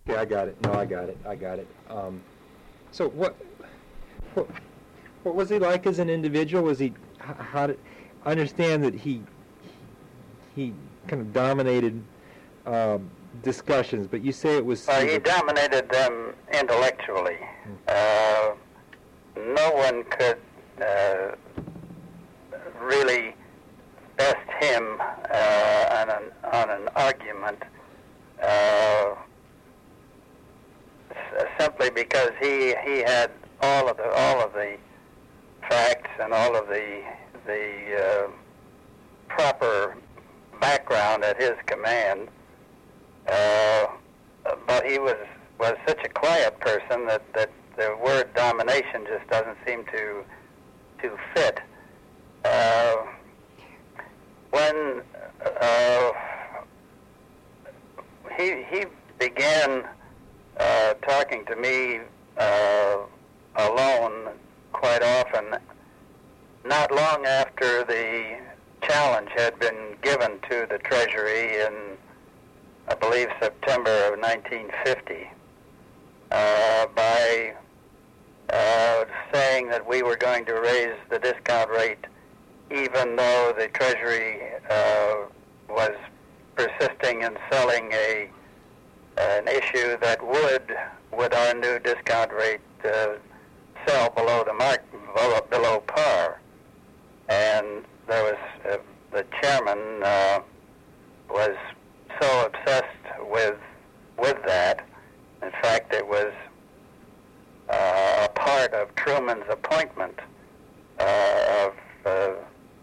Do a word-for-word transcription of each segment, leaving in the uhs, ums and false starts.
Okay, I got it. No, I got it. I got it. Um, so what, what, what was he like as an individual? Was he, h- how did, I understand that he, he kind of dominated um, discussions, but you say it was... Well, he dominated them intellectually. Uh, no one could uh, really best him uh, on, an, on an argument uh, s- simply because he he had all of the all of the facts and all of the the uh, proper background at his command. Uh, but he was was such a quiet person that, that the word domination just doesn't seem to to fit. Uh, when uh, he he began uh, talking to me uh, alone quite often, not long after the challenge had been given to the Treasury in, I believe, September of nineteen fifty, uh, by uh, saying that we were going to raise the discount rate even though the Treasury uh, was persisting in selling a an issue that would, with our new discount rate, uh, sell below the mark, below, below par. And there was uh, the chairman uh, was so obsessed with with that. In fact, it was uh, a part of Truman's appointment uh, of uh,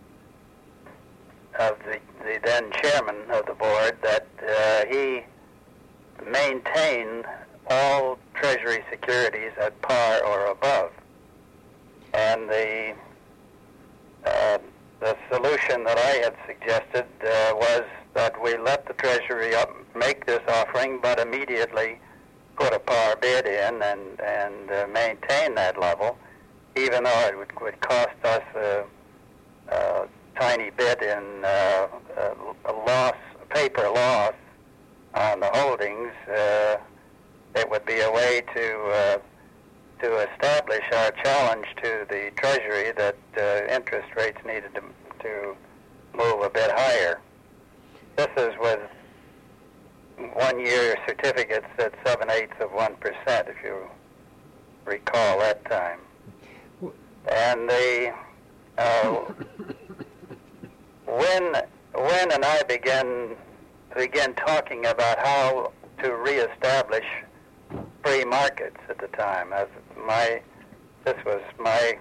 of the, the then chairman of the board that uh, he maintain all Treasury securities at par or above. And the uh, the solution that I had suggested uh, was that we let the Treasury up, make this offering, but immediately put a par bid in and, and uh, maintain that level, even though it would, would cost us a, a tiny bit in uh, a loss, paper loss on the holdings. Uh, it would be a way to uh, to establish our challenge to the Treasury that uh, interest rates needed to, to move a bit higher. This is with one-year certificates at seven-eighths of one percent, if you recall that time. And the uh, when when and I began began talking about how to reestablish free markets at the time. As my, this was my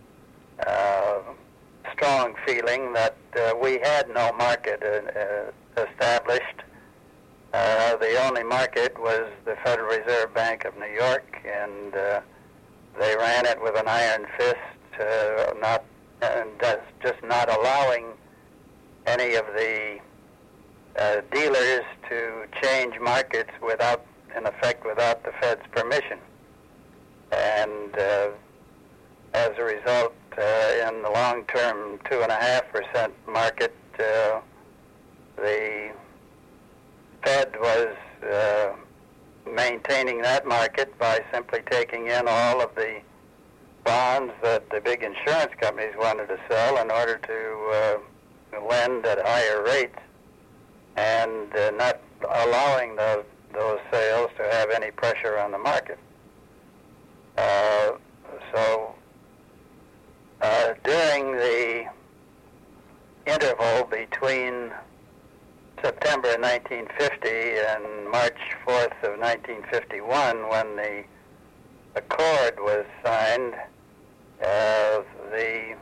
uh, strong feeling that uh, we had no market uh, uh, established. Uh, the only market was the Federal Reserve Bank of New York, and uh, they ran it with an iron fist, uh, not and just not allowing any of the uh, dealers to change markets without, in effect, without the Fed's permission. And uh, as a result, uh, in the long-term two and a half percent market, uh, the Fed was uh, maintaining that market by simply taking in all of the bonds that the big insurance companies wanted to sell in order to uh, lend at higher rates, and uh, not allowing those, those sales to have any pressure on the market. Uh, so uh, during the interval between September nineteen fifty and March fourth of nineteen fifty-one, when the accord was signed, uh, the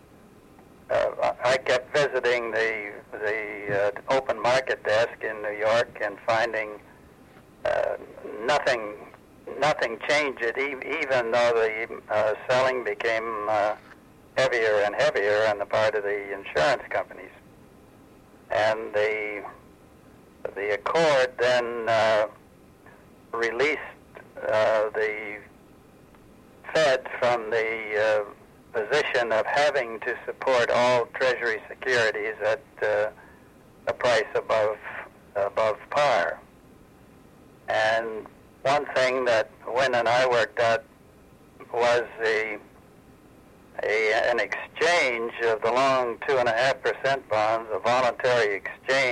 uh, I kept visiting the the uh, open market desk in New York and finding uh, nothing nothing changed it, even though the uh, selling became uh, heavier and heavier on the part of the insurance companies. And the the accord then uh, released uh, the Fed from the uh, position of having to support all Treasury securities at uh, a price above above par. And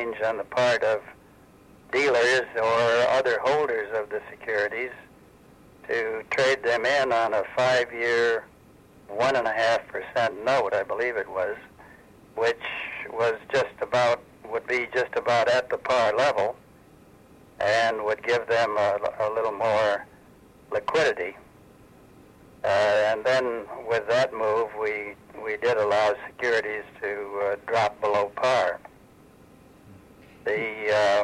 change on the part of dealers or other holders of the securities to trade them in on a five-year, one and a half percent note, I believe it was, which was just about, would be just about at the par level and would give them a, a little more liquidity. Uh, and then with that move, we, we did allow securities to uh, drop below par. The, uh,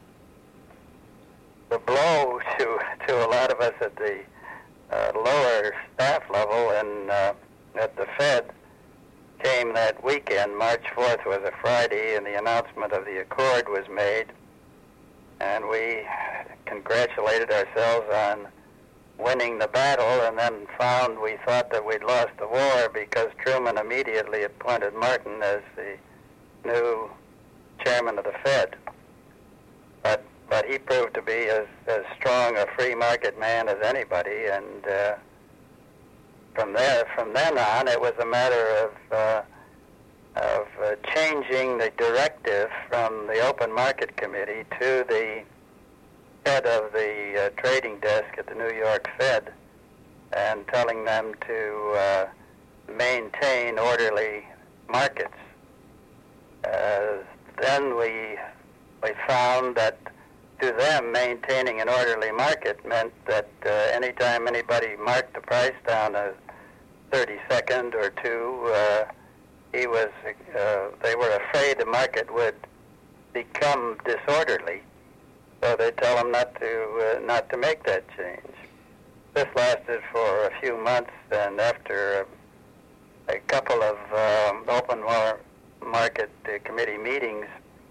the blow to, to a lot of us at the uh, lower staff level and uh, at the Fed came that weekend. March fourth was a Friday, and the announcement of the accord was made, and we congratulated ourselves on winning the battle, and then found we thought that we'd lost the war because Truman immediately appointed Martin as the new chairman of the Fed. But but he proved to be as, as strong a free market man as anybody, and uh, from there from then on it was a matter of uh, of uh, changing the directive from the Open Market Committee to the head of the uh, trading desk at the New York Fed, and telling them to uh, maintain orderly markets. Uh, then we we found that to them maintaining an orderly market meant that uh, anytime anybody marked the price down a thirty second or two, uh, he was uh, they were afraid the market would become disorderly. So they tell them not to uh, not to make that change. This lasted for a few months, and after a, a couple of um, open mar- market uh, committee meetings,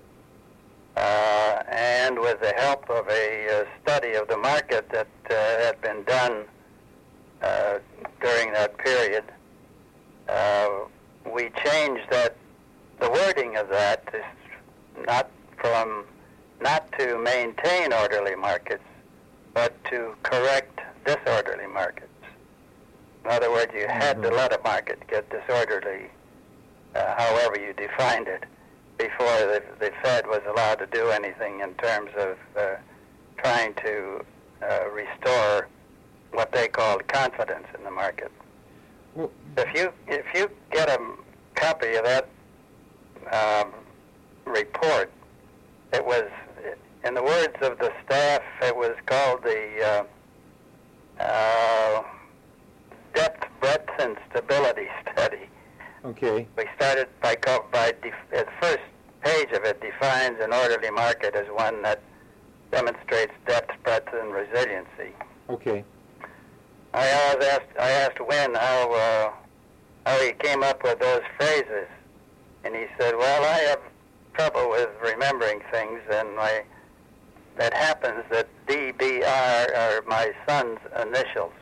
uh, and with the help of a uh, study of the market that uh, had been done uh, during that period, uh, we changed that. The wording of that is not from not to maintain orderly markets, but to correct disorderly markets. In other words, you had mm-hmm. to let a market get disorderly, uh, however you defined it, before the, the Fed was allowed to do anything in terms of uh, trying to uh, restore what they called confidence in the market. Well, if you if you get a copy of that um, report, it was, in the words of the staff, it was called the uh, uh, Depth, Breadth, and Stability Study. Okay. We started by, by def- the first page of it defines an orderly market as one that demonstrates depth, breadth, and resiliency. Okay. I always asked, I asked Wynn how, uh, how he came up with those phrases, and he said, well, I have trouble with remembering things, and my that happens that D B R are my son's initials.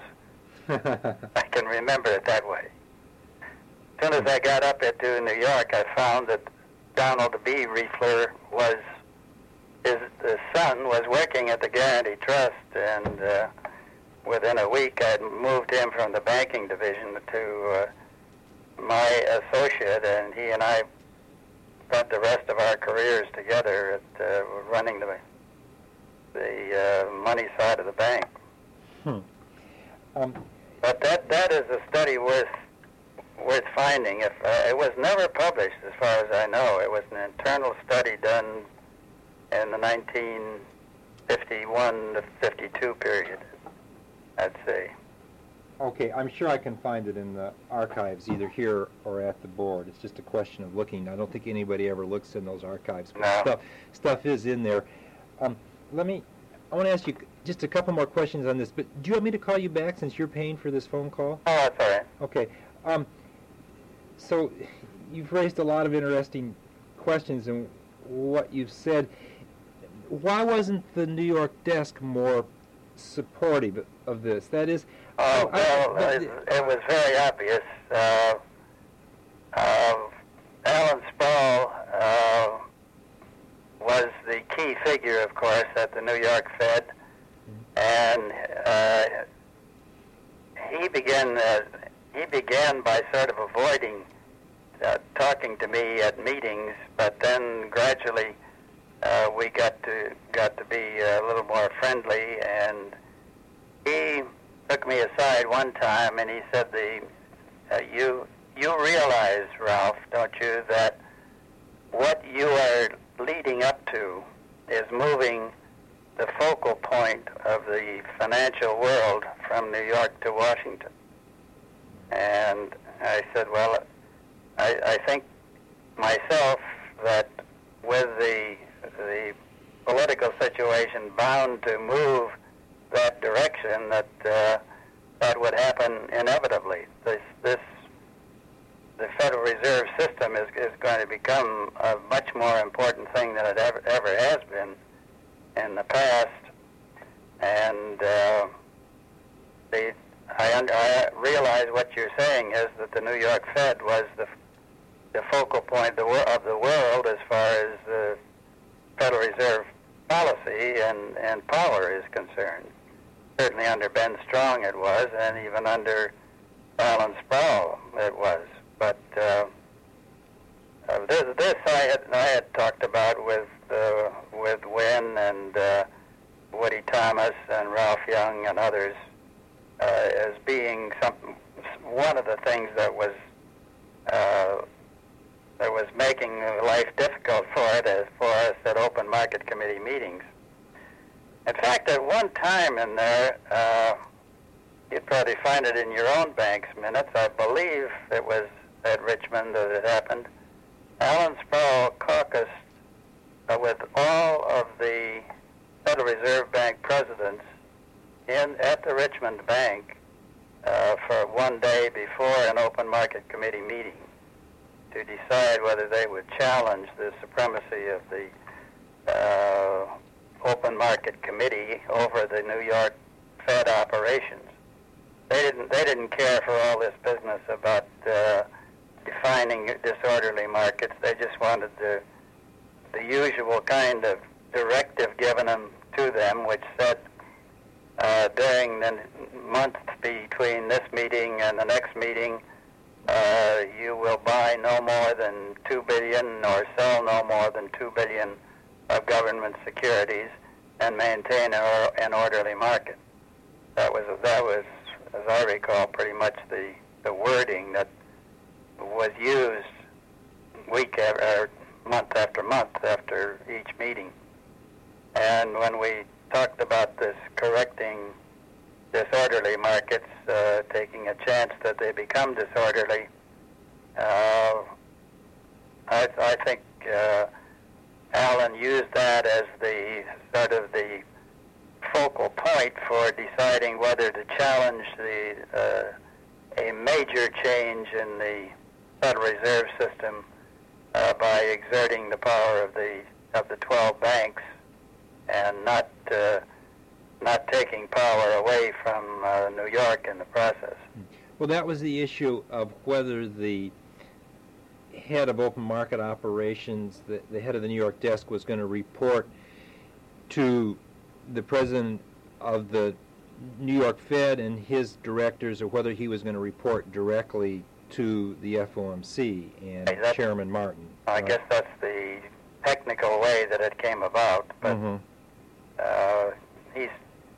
I can remember it that way. As soon as I got up into New York, I found that Donald B. Riefler was his, his son was working at the Guarantee Trust, and uh, within a week I'd moved him from the banking division to uh, my associate, and he and I spent the rest of our careers together at uh, running the the uh, money side of the bank. Hmm. Um, but that that is a study worth worth finding. If uh, it was never published, as far as I know, it was an internal study done in the nineteen fifty-one to fifty-two period, I'd say. Okay, I'm sure I can find it in the archives, either here or at the board. It's just a question of looking. I don't think anybody ever looks in those archives, but no. stuff stuff is in there. Um, let me. I want to ask you just a couple more questions on this. But do you want me to call you back since you're paying for this phone call? Oh, that's all right. Okay. Um, so you've raised a lot of interesting questions in what you've said. Why wasn't the New York desk more supportive of this? That is. Oh, well, I, it, it was very obvious. Uh, uh, Alan Sproul uh, was the key figure, of course, at the New York Fed, and uh, he began uh, he began by sort of avoiding uh, talking to me at meetings, but then gradually got to got to be a little more friendly, and he took me aside one time, and he said, "The uh, you you realize, Ralph, don't you, that what you are leading up to is moving the focal point of the financial world from New York to Washington." And I said, well, I, I think myself that with the the political situation bound to move that direction, that uh, that would happen inevitably. This this the Federal Reserve System is is going to become a much more important thing than it ever ever has been in the past, and uh, the I, un- I realize what you're saying is that the New York Fed was the the focal point of the, wor- of the world as far as the Federal Reserve policy and, and power is concerned. Certainly under Ben Strong it was, and even under Alan Sproul it was. But uh, uh, this, this I had I had talked about with uh, with Wynn and uh, Woody Thomas and Ralph Young and others uh, as being some one of the things that was uh, that was making life difficult for it as for us at open market committee meetings. In fact, at one time in there, uh, you'd probably find it in your own bank's minutes. I believe it was at Richmond that it happened. Alan Sproul caucused uh, with all of the Federal Reserve Bank presidents in at the Richmond Bank uh, for one day before an open market committee meeting to decide whether they would challenge the supremacy of the uh, open market committee over the New York Fed operations. They didn't. They didn't care for all this business about uh, defining disorderly markets. They just wanted the the usual kind of directive given them to them, which said uh, during the month between this meeting and the next meeting, uh, you will buy no more than two billion or sell no more than two billion of government securities and maintain an, an orderly market. That was that was, as I recall, pretty much the, the wording that was used week or month after month after each meeting. And when we talked about this correcting disorderly markets, uh, taking a chance that they become disorderly, uh, I, I think uh, Alan used that as the sort of the focal point for deciding whether to challenge the uh, a major change in the Federal Reserve System uh, by exerting the power of the of the twelve banks and not uh, not taking power away from uh, New York in the process. Well, that was the issue of whether the head of open market operations, the, the head of the New York desk, was going to report to the president of the New York Fed and his directors, or whether he was going to report directly to the F O M C and Hey, Chairman Martin. I right? guess that's the technical way that it came about, but Mm-hmm. uh, he's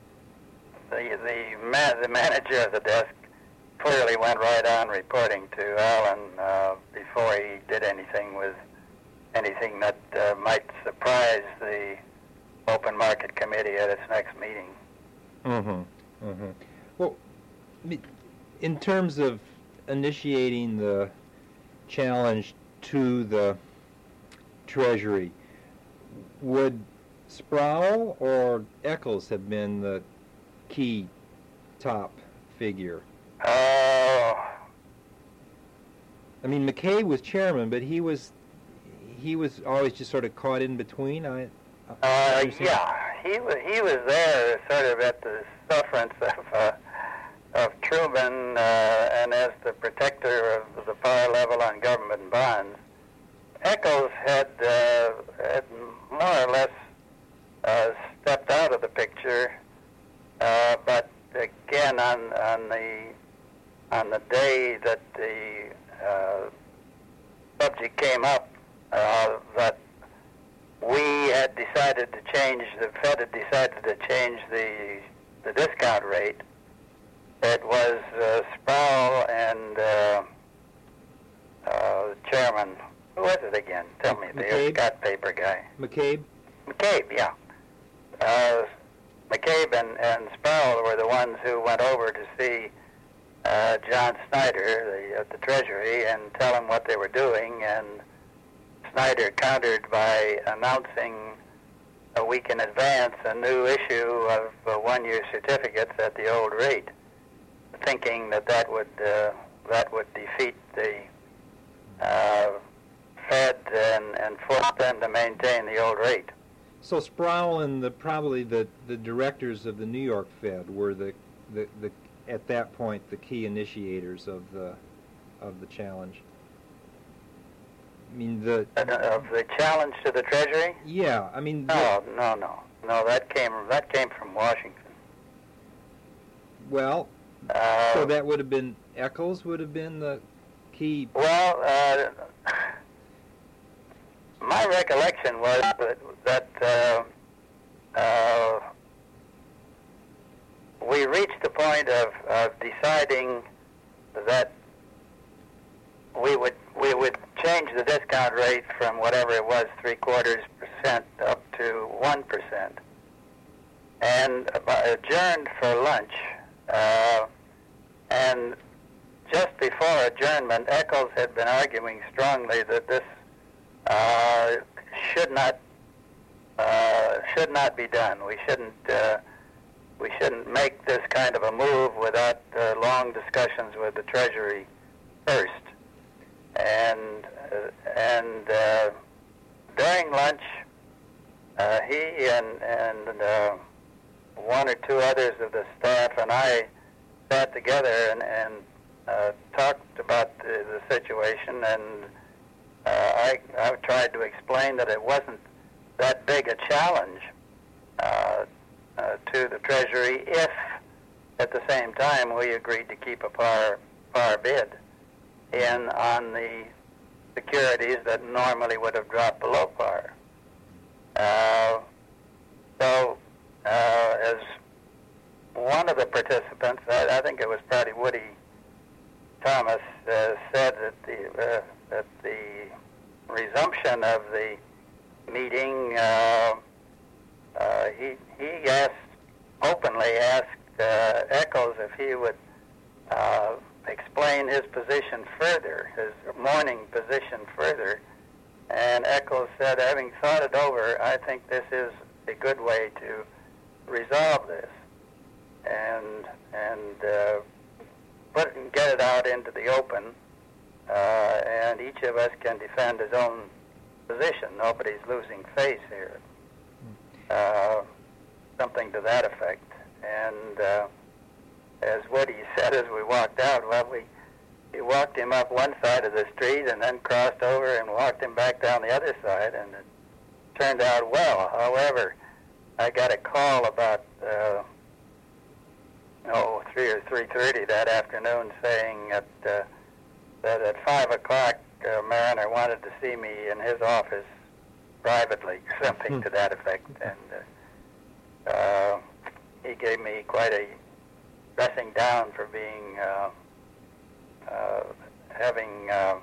the the, ma- the manager of the desk clearly went right on reporting to Alan uh, before he did anything with anything that uh, might surprise the open market committee at its next meeting. Mm-hmm. Mm-hmm. Well, me- in terms of initiating the challenge to the Treasury, would Sproul or Eccles have been the key top figure? Oh, I mean, McKay was chairman, but he was he was always just sort of caught in between. I, I uh, understand. yeah, he was he was there sort of at the sufferance of uh, of Truman uh, and as the protector of the power level on government bonds. Eccles had, uh, had more or less uh, stepped out of the picture, uh, but again on on the on the day that the uh, subject came up, uh, that we had had decided to change, the Fed had decided to change the the discount rate. It was uh, Sproul and uh, uh, the chairman. Who was it again? Tell me, the McCabe? Scott paper guy. McCabe? McCabe, yeah. Uh, McCabe and, and Sproul were the ones who went over to see uh, John Snyder the, at the Treasury and tell him what they were doing, and Snyder countered by announcing a week in advance a new issue of uh, one-year certificates at the old rate, thinking that that would uh, that would defeat the uh, Fed and, and force them to maintain the old rate. So Sproul and the probably the, the directors of the New York Fed were the, the, the at that point the key initiators of the of the challenge. I mean the Of the challenge to the Treasury? yeah, I mean the, No, no, no, no. That came that came from Washington. well, Uh, so that would have been Eccles would have been the key. Well, uh, my recollection was that, that uh, uh, we reached the point of, of deciding that we would we would change the discount rate from whatever it was, three quarters percent up to one percent, and adjourned for lunch. Uh, and just before adjournment, Eccles had been arguing strongly that this uh, should not uh, should not be done. We shouldn't uh, we shouldn't make this kind of a move without uh, long discussions with the Treasury first. And uh, and uh, during lunch, uh, he and and uh, one or two others of the staff and I sat together and, and uh, talked about the, the situation, and uh, I, I tried to explain that it wasn't that big a challenge uh, uh, to the Treasury if, at the same time, we agreed to keep a par, par bid in on the securities that normally would have dropped below par. Uh, so, uh, as one of the participants, I, I think it was probably Woody Thomas, uh, said that the uh, that the resumption of the meeting, uh, uh, he he asked openly asked uh, Eccles if he would uh, explain his position further, his morning position further, and Eccles said, having thought it over, I think this is a good way to resolve this, and and uh, put it and get it out into the open, uh, and each of us can defend his own position. Nobody's losing face here. Uh, something to that effect. And uh, as Woody said as we walked out, well, we, we walked him up one side of the street and then crossed over and walked him back down the other side, and it turned out well. However, I got a call about uh, oh three or three thirty that afternoon saying that uh, that at five o'clock uh, Mariner wanted to see me in his office privately, something to that effect, and uh, uh, he gave me quite a dressing down for being uh, uh, having uh,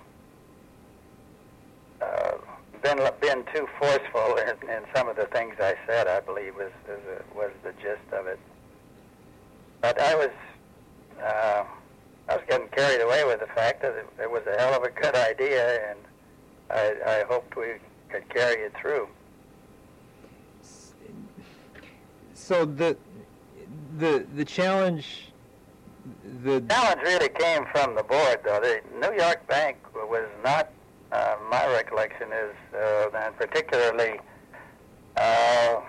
uh, been been too forceful in, in some of the things I said. I believe was was, a, was the gist of it. But I was uh, I was getting carried away with the fact that it, it was a hell of a good idea, and I, I hoped we could carry it through. So the the the challenge the challenge really came from the board, though. The New York Bank was not, uh, my recollection is, uh, and particularly, uh,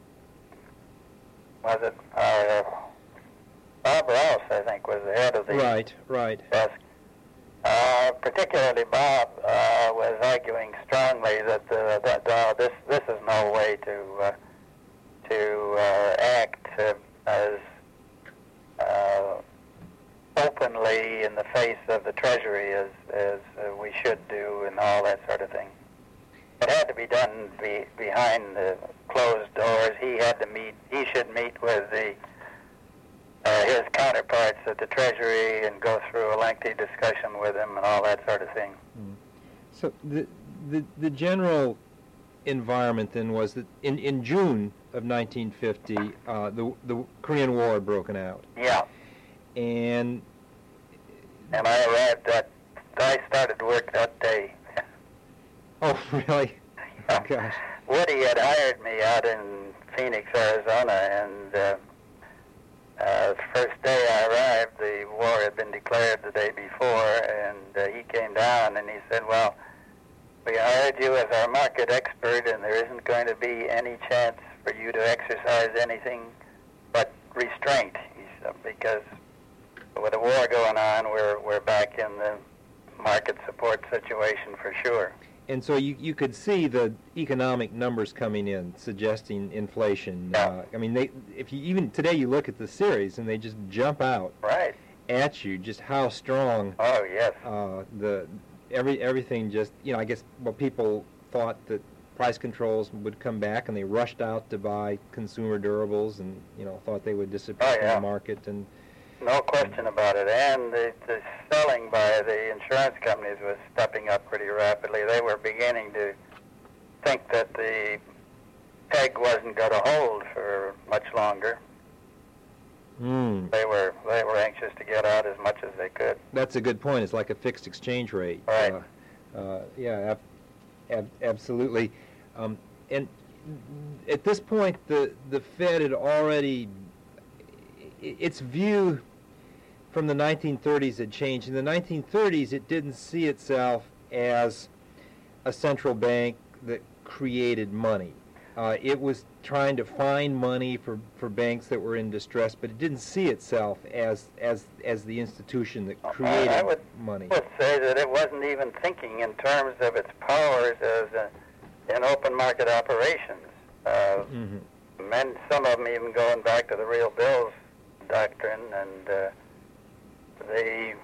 was it uh, Bob Rouse, I think, was the head of the right right desk. Uh, particularly Bob uh, was arguing strongly that, uh, that uh, this this is no way to uh, to uh, act uh, as uh, openly in the face of the Treasury as as uh, we should do, and all that sort of thing. it had to be done be, behind the closed doors. He had to meet. He should meet with the uh, his counterparts at the Treasury and go through a lengthy discussion with them and all that sort of thing. Mm. So the the the general environment then was that in, in June of nineteen fifty, uh, the the Korean War had broken out. Yeah. And and I arrived that I started work that day. Oh, really? Oh, gosh. Woody had hired me out in Phoenix, Arizona, and uh, uh, the first day I arrived, the war had been declared the day before, and uh, he came down and he said, well, we hired you as our market expert, and there isn't going to be any chance for you to exercise anything but restraint, he said, because with the war going on, we're we're back in the market support situation for sure. And so you you could see the economic numbers coming in, suggesting inflation. Yeah. Uh, I mean, they if you even today you look at the series and they just jump out right at you, just how strong. Oh yes. Uh, the every everything just you know I guess well people thought that price controls would come back and they rushed out to buy consumer durables and you know thought they would disappear oh, from yeah. the market and. No question about it. And the, the selling by the insurance companies was stepping up pretty rapidly. They were beginning to think that the peg wasn't going to hold for much longer. Mm. They were they were anxious to get out as much as they could. That's a good point. It's like a fixed exchange rate. Right. Uh, uh, yeah, ab- ab- absolutely. Um, and at this point, the the Fed had already its view from the nineteen thirties had changed. In the nineteen thirties, it didn't see itself as a central bank that created money. Uh, it was trying to find money for, for banks that were in distress, but it didn't see itself as as as the institution that created I would, money. would say that it wasn't even thinking in terms of its powers as a, in open market operations. Uh, Mm-hmm. and some of them even going back to the real bills doctrine, and uh, the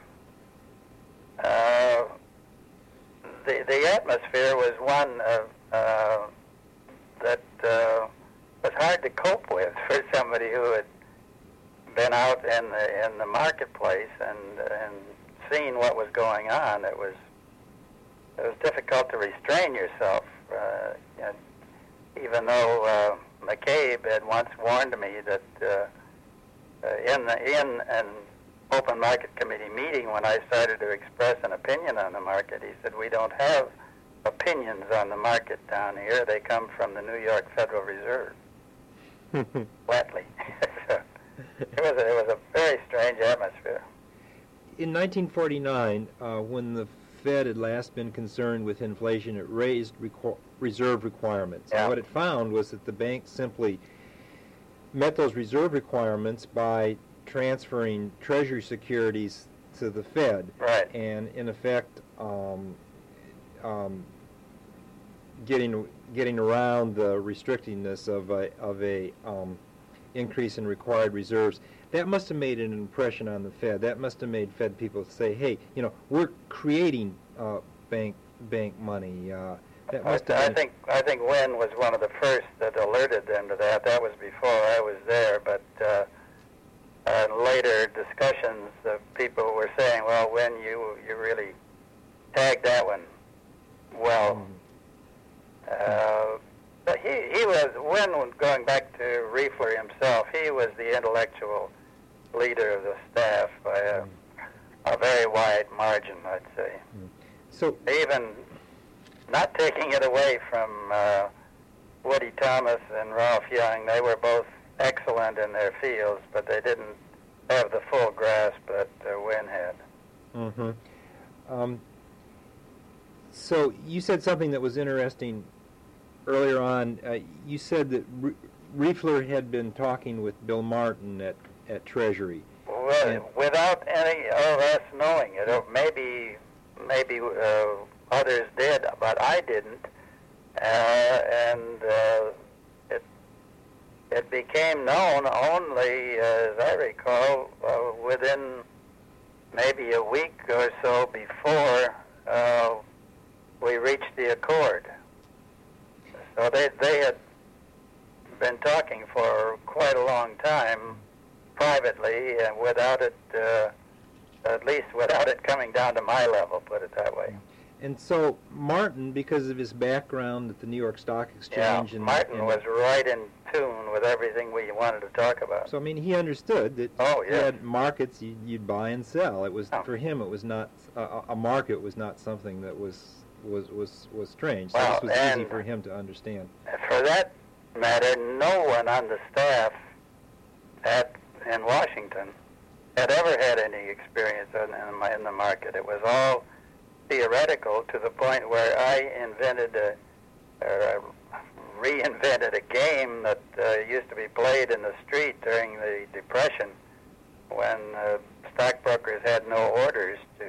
uh, the the atmosphere was one of uh, that uh, was hard to cope with for somebody who had been out in the in the marketplace and and seen what was going on. It was it was difficult to restrain yourself, uh, you know, even though uh, McCabe had once warned me that. Uh, Uh, in the, in an open market committee meeting, when I started to express an opinion on the market, he said, "We don't have opinions on the market down here. They come from the New York Federal Reserve." Flatly. So it was a, it was a very strange atmosphere. In nineteen forty-nine, uh, when the Fed had last been concerned with inflation, it raised requ- reserve requirements. Yeah. And what it found was that the banks simply met those reserve requirements by transferring Treasury securities to the Fed. Right. And in effect, um, um, getting getting around the restrictingness of a of a um, increase in required reserves. That must have made an impression on the Fed. That must have made Fed people say, "Hey, you know, we're creating uh, bank bank money." Uh, That must have I been- think I think Wynn was one of the first that alerted them to that. That was before I was there, but uh, in later discussions, the people were saying, "Well, Wynn, you you really tagged that one well." Mm. Uh, but he he was Wynn, going back to Riefler himself. He was the intellectual leader of the staff by a, a very wide margin, I'd say. So Even not taking it away from uh, Woody Thomas and Ralph Young, they were both excellent in their fields, but they didn't have the full grasp that uh, Wynn had. Mm-hmm. Um, so you said something that was interesting earlier on. Uh, you said that Re- Riefler had been talking with Bill Martin at, at Treasury. Well, And- without any of us knowing it, or maybe maybe uh, others did, but I didn't, uh, and uh, it it became known only, uh, as I recall, uh, within maybe a week or so before uh, we reached the accord. So they they had been talking for quite a long time privately, and without it, uh, at least without it coming down to my level, put it that way. And so Martin, because of his background at the New York Stock Exchange, Yeah, and Martin and, was right in tune with everything we wanted to talk about. So I mean, he understood that Oh, he yes. had markets you, you'd buy and sell. It was Oh. for him. It was not a, a market was not something that was was was was strange. So Well, this was easy and- for him to understand. For that matter, no one on the staff at in Washington had ever had any experience in, in, my, in the market. It was all theoretical to the point where I invented a, or I reinvented a game that uh, used to be played in the street during the Depression, when uh, stockbrokers had no orders to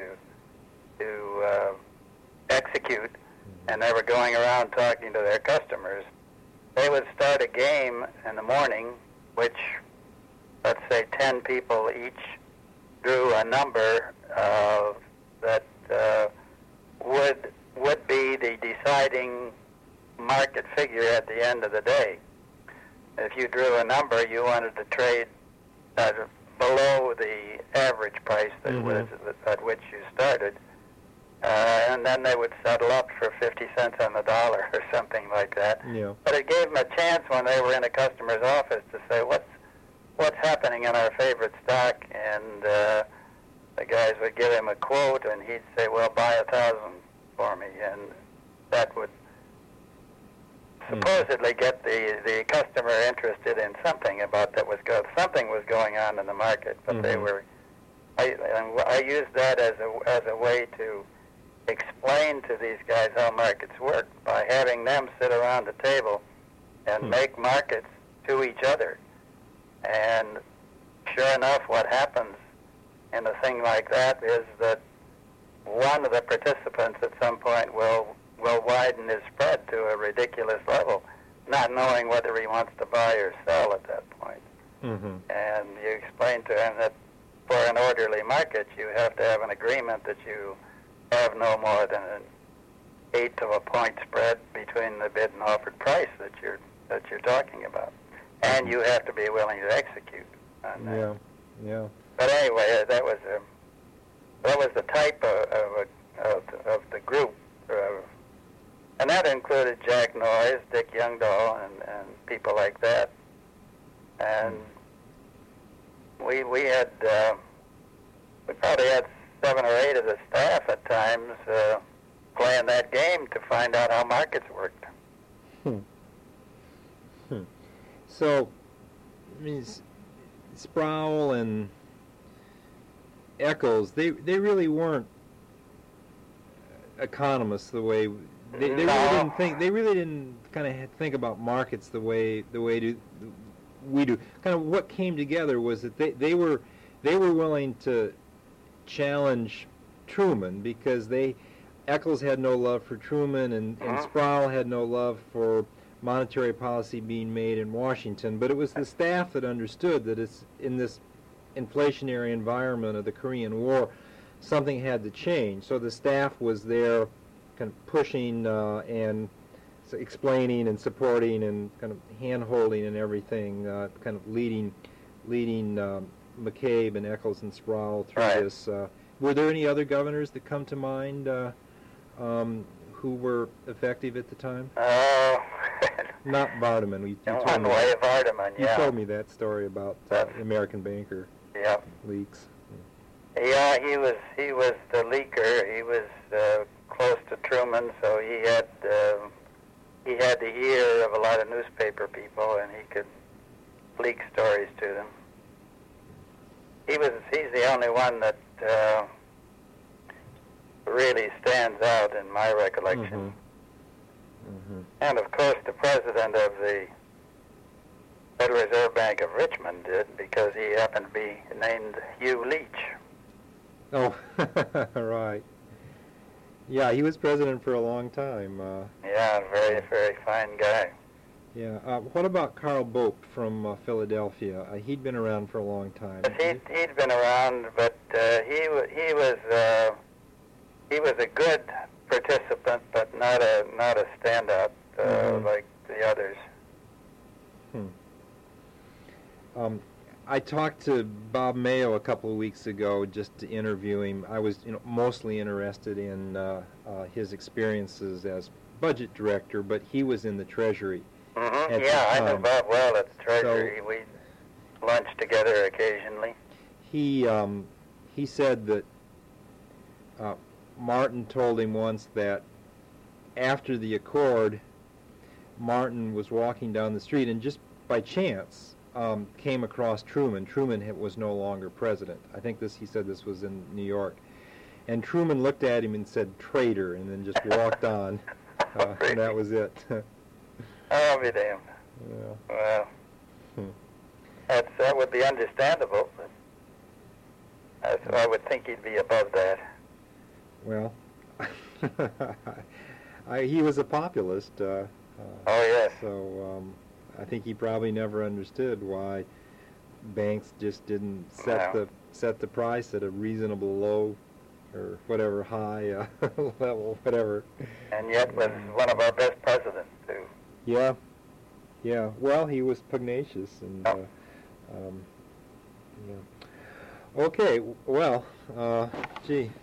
to uh, execute, and they were going around talking to their customers. They would start a game in the morning, which, let's say, ten people each drew a number uh, that uh, would would be the deciding market figure at the end of the day. If you drew a number, you wanted to trade uh, below the average price that Mhm. was at which you started, uh, and then they would settle up for fifty cents on the dollar or something like that. Yeah. But it gave them a chance when they were in a customer's office to say, what's what's happening in our favorite stock, and uh, the guys would give him a quote, and he'd say, well, buy a thousand for me, and that would supposedly get the, the customer interested in something about that was go something was going on in the market, but they Mhm. were, I, and I used that as a, as a way to explain to these guys how markets work by having them sit around the table and Hmm. make markets to each other. And sure enough, what happens in a thing like that is that one of the participants at some point will will widen his spread to a ridiculous level, not knowing whether he wants to buy or sell at that point. Mm-hmm. And you explain to him that for an orderly market, you have to have an agreement that you have no more than an eighth of a point spread between the bid and offered price that you're that you're talking about, and you have to be willing to execute on that. Yeah. Yeah. But anyway, uh, that was a, that was the type of of, a, of, of the group, uh, and that included Jack Noyes, Dick Youngdahl, and, and people like that. And we we had uh, we probably had seven or eight of the staff at times uh, playing that game to find out how markets worked. Hmm. Hmm. So, I mean, S- Sproul and Eccles, they they really weren't economists the way they, they No. really didn't think. They really didn't kind of think about markets the way the way do, we do. Kind of what came together was that they, they were they were willing to challenge Truman because they Eccles had no love for Truman, and, and Uh-huh. Sproul had no love for monetary policy being made in Washington. But it was the staff that understood that it's in this inflationary environment of the Korean War, something had to change. So the staff was there kind of pushing uh, and s- explaining and supporting and kind of hand-holding and everything, uh, kind of leading leading um, McCabe and Eccles and Sproul through Right. this. Uh, were there any other governors that come to mind uh, um, who were effective at the time? Oh, Not Vardaman. You, you, in told one me way that, of Hardeman, you yeah. told me that story about uh, That's- the American banker Yeah. leaks. Yeah, he was he was the leaker. He was uh, close to Truman, so he had uh, he had the ear of a lot of newspaper people, and he could leak stories to them. He was he's the only one that uh, really stands out in my recollection. Mm-hmm. Mm-hmm. And of course, the president of the Federal Reserve Bank of Richmond did, because he happened to be named Hugh Leach. Oh, right. Yeah, he was president for a long time. Uh, Yeah, very, very fine guy. yeah. Uh, what about Karl Bope from uh, Philadelphia? Uh, he'd been around for a long time. He'd, he'd been around, but uh, he wa- he was uh, he was a good participant, but not a not a standout uh, Mhm. like the others. Hmm. Um, I talked to Bob Mayo a couple of weeks ago just to interview him. I was, you know, mostly interested in uh, uh, his experiences as budget director, but he was in the Treasury. Mm-hmm. At Yeah, the I knew time. Bob well at the Treasury. So- we lunched together occasionally. He um, he said that uh, Martin told him once that after the Accord, Martin was walking down the street and just by chance um, came across Truman. Truman ha- was no longer president. I think this. He said this was in New York, and Truman looked at him and said "traitor," and then just walked on. Uh, and that was it. I'll be damned. Yeah. Well, Hmm. that's, that would be understandable, but I, I would think he'd be above that. Well, I, he was a populist. Uh, uh, Oh, yes. So um, I think he probably never understood why banks just didn't set No. the set the price at a reasonable low or whatever high uh, level, whatever. And yet was one of our best presidents, too. Yeah, yeah. Well, he was pugnacious and. Oh. Uh, um, yeah. Okay. w- Well, uh, gee,